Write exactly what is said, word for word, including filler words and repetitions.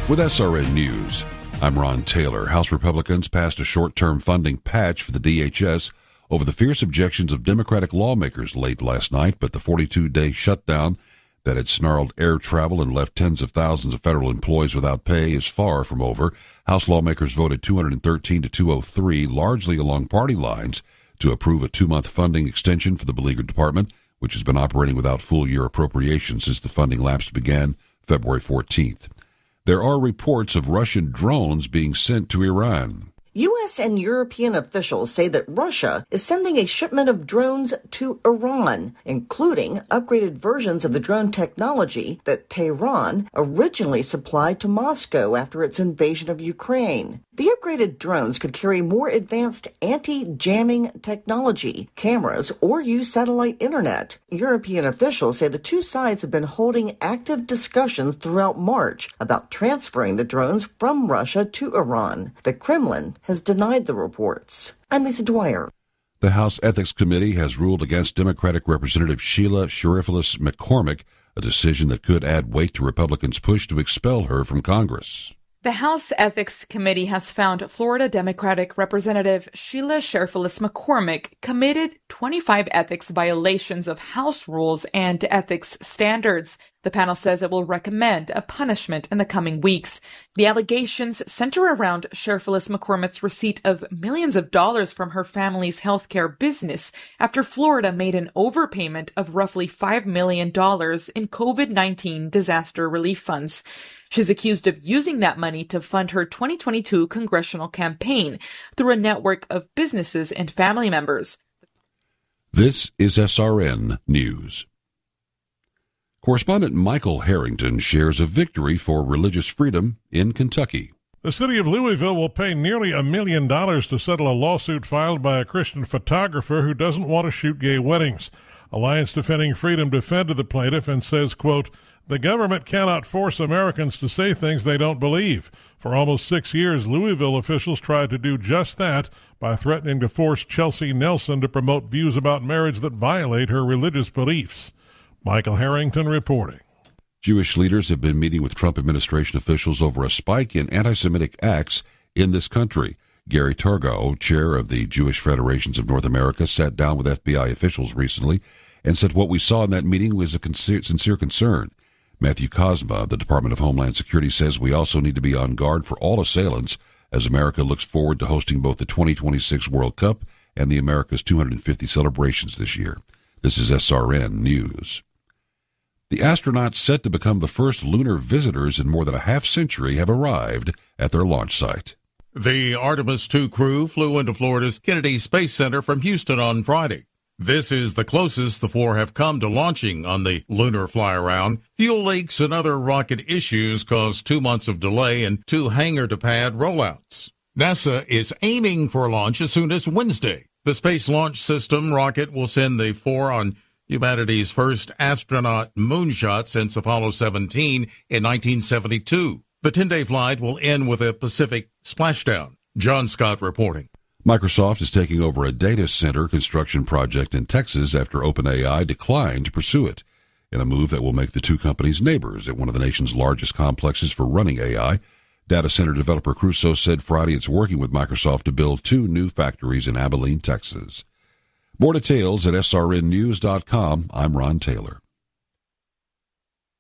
With S R N News, I'm Ron Taylor. House Republicans passed a short-term funding patch for the D H S over the fierce objections of Democratic lawmakers late last night, but the forty-two day shutdown that had snarled air travel and left tens of thousands of federal employees without pay is far from over. House lawmakers voted two hundred thirteen to two hundred three, largely along party lines, to approve a two-month funding extension for the beleaguered department, which has been operating without full-year appropriations since the funding lapse began February fourteenth. There are reports of Russian drones being sent to Iran. U S and European officials say that Russia is sending a shipment of drones to Iran, including upgraded versions of the drone technology that Tehran originally supplied to Moscow after its invasion of Ukraine. The upgraded drones could carry more advanced anti-jamming technology, cameras, or use satellite internet. European officials say the two sides have been holding active discussions throughout March about transferring the drones from Russia to Iran. The Kremlin has denied the reports. I'm Lisa Dwyer. The House Ethics Committee has ruled against Democratic Representative Sheila Sheriffless McCormick, a decision that could add weight to Republicans' push to expel her from Congress. The House Ethics Committee has found Florida Democratic Representative Sheila Sheriffless McCormick committed twenty-five ethics violations of House rules and ethics standards. The panel says it will recommend a punishment in the coming weeks. The allegations center around Sheriffless McCormick's receipt of millions of dollars from her family's healthcare business after Florida made an overpayment of roughly five million dollars in COVID nineteen disaster relief funds. She's accused of using that money to fund her twenty twenty-two congressional campaign through a network of businesses and family members. This is S R N News. Correspondent Michael Harrington shares a victory for religious freedom in Kentucky. The city of Louisville will pay nearly a million dollars to settle a lawsuit filed by a Christian photographer who doesn't want to shoot gay weddings. Alliance Defending Freedom defended the plaintiff and says, quote, "The government cannot force Americans to say things they don't believe. For almost six years, Louisville officials tried to do just that by threatening to force Chelsea Nelson to promote views about marriage that violate her religious beliefs." Michael Harrington reporting. Jewish leaders have been meeting with Trump administration officials over a spike in anti-Semitic acts in this country. Gary Targow, chair of the Jewish Federations of North America, sat down with F B I officials recently and said what we saw in that meeting was a sincere concern. Matthew Kozma of the Department of Homeland Security says we also need to be on guard for all assailants as America looks forward to hosting both the twenty twenty-six World Cup and the America's two hundred fifty celebrations this year. This is S R N News. The astronauts set to become the first lunar visitors in more than a half century have arrived at their launch site. The Artemis two crew flew into Florida's Kennedy Space Center from Houston on Friday. This is the closest the four have come to launching on the lunar fly-around. Fuel leaks and other rocket issues caused two months of delay and two hangar-to-pad rollouts. NASA is aiming for a launch as soon as Wednesday. The Space Launch System rocket will send the four on humanity's first astronaut moonshot since Apollo seventeen in nineteen seventy-two. The ten-day flight will end with a Pacific splashdown. John Scott reporting. Microsoft is taking over a data center construction project in Texas after OpenAI declined to pursue it, in a move that will make the two companies neighbors at one of the nation's largest complexes for running A I. Data center developer Crusoe said Friday it's working with Microsoft to build two new factories in Abilene, Texas. More details at S R N news dot com. I'm Ron Taylor.